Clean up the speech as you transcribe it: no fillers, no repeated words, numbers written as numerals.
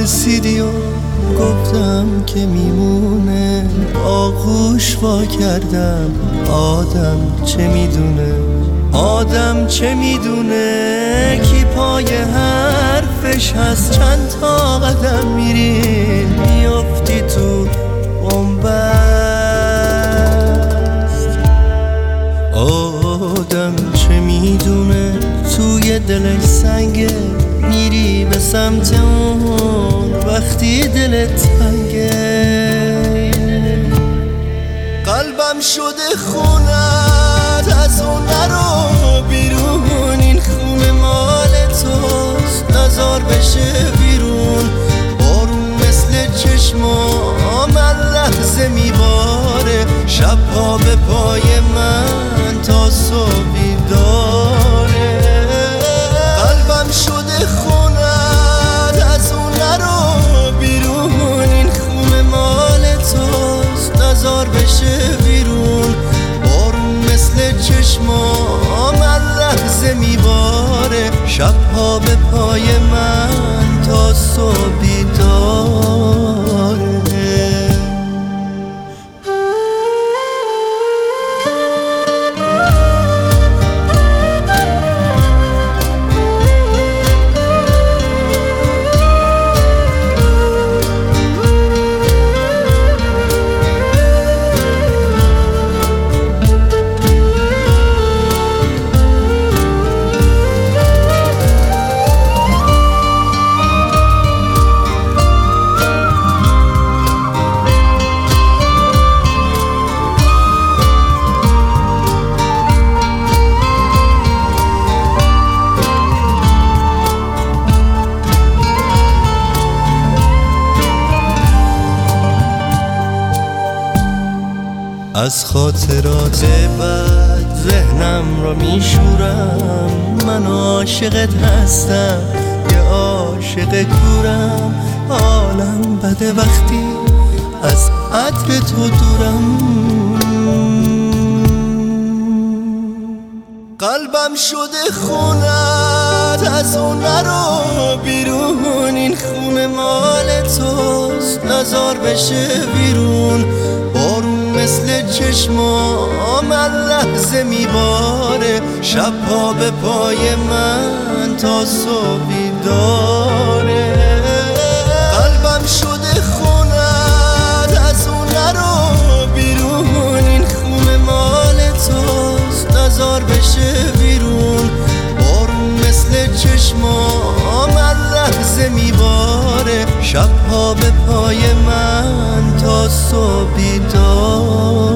پرسیدی و گفتم که میمونه، آغوش وا کردم. آدم چه میدونه کی پای حرفش هست. چند تا قدم میری میافتی تو بنبست. آدم چه میدونه توی دلش سنگه، میری به سمت اون وقتی دلت تنگه. قلبم شده خونت، از اون نرو بیرون. این خونه مال توست، نزار بشه بیرون. بارون مثل چشمام لحظه میباره، شبها به پای من تا صبحی داره. قلبم شده خونت، از اون نرو بیرون. این خونه مال توست، نزار بشه بیرون. بارون مثل چشمام لحظه میباره، شبها به پای من تا صبحی داره. از خاطرات بد ذهنم را میشورم. من عاشقت هستم، یه عاشق کورم. حالم بده وقتی از عطر تو دورم. قلبم شده خونت، از اون نرو بیرون. این خونه مال توست، نزار بشه بیرون. بارون مثل چشمام لحظه میباره، شبها به پای من تا صبحی داره. قلبم شده خونت، از اون نرو بیرون. این خونه مال توست، نزار بشه بیرون. بارون مثل چشمام لحظه میباره، شبها به پای من تا صبحی داره.